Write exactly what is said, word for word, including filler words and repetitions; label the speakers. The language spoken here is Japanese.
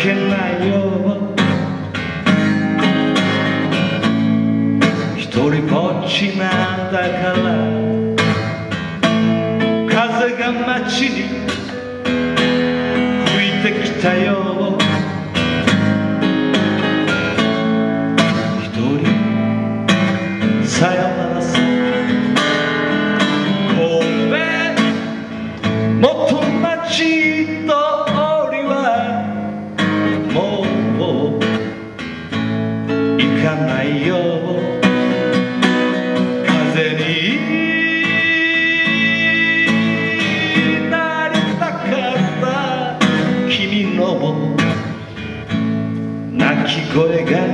Speaker 1: けないよ一人ぼっちなんだから風が街に吹いてきたよ一人さよならさ神戸元町通りはもう行かないよ風になりたかった君の泣き声が